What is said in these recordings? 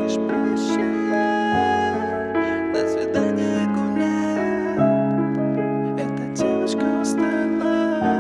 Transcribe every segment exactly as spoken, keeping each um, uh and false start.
говоришь прощай, на свидание гуляй, эта девочка устала.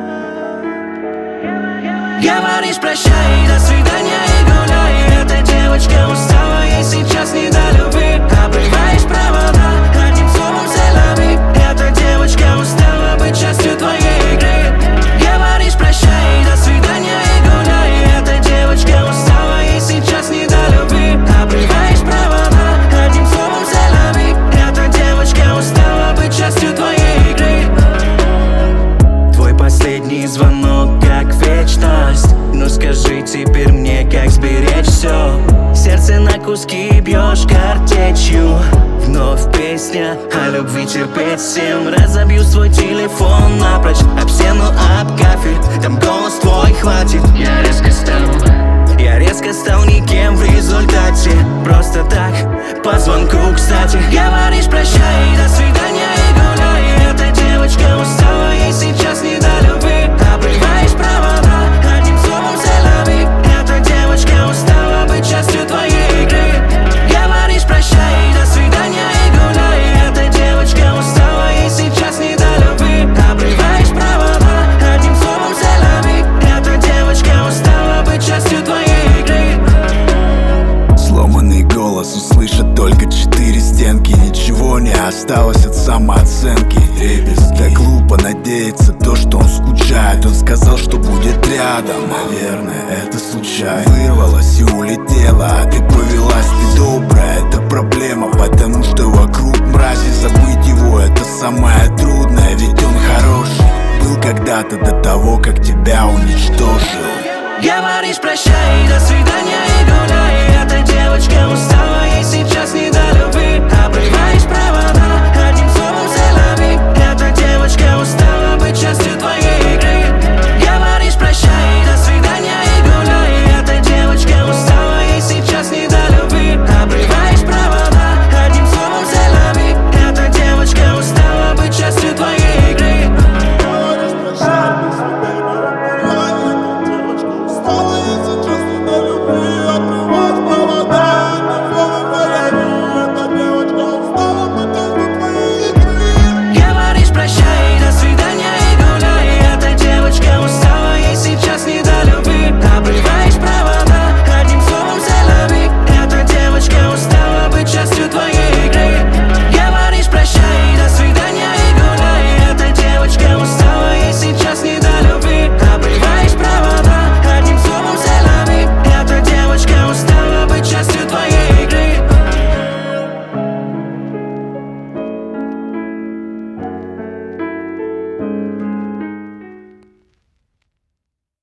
Говоришь прощай, до свидания и гуляй, эта девочка устала, ей сейчас не до любви. Обрываешь провода, одним словом селяви, эта девочка устала быть частью твоей игры. Говоришь прощай, до свидания и гуляй, эта девочка устала, ей сейчас не до любви. Обрываешь провода, одним словом селяви, эта девочка устала быть частью твоей игры. Твой последний звонок как вечность, но скажи теперь мне, как сберечь все. Сердце на куски бьешь картечью, вновь песня о любви терпеть всем. Разобью свой телефон напрочь об стену, об кафель, там голос твой хватит. Я резко стал, я резко стал никем в результате. Просто так, по звонку, кстати. Говоришь прощай, до свидания и гуляй, эта девочка устала, ей сейчас не до любви. Обрываешь провода, одним словом селяви, эта девочка устала быть частью твоей игры. Говоришь прощай, до свидания и гуляй, эта девочка устала, ей сейчас не до любви. Обрываешь провода, одним словом селяви, эта девочка устала быть частью твоей игры. Сломанный голос услышат только четыре стенки, ничего не осталось от самооценки. Ребес, так глупо надеяться то, что он скучает. Он сказал, что будет рядом, наверное, это случайно. Вырвалась и улетела.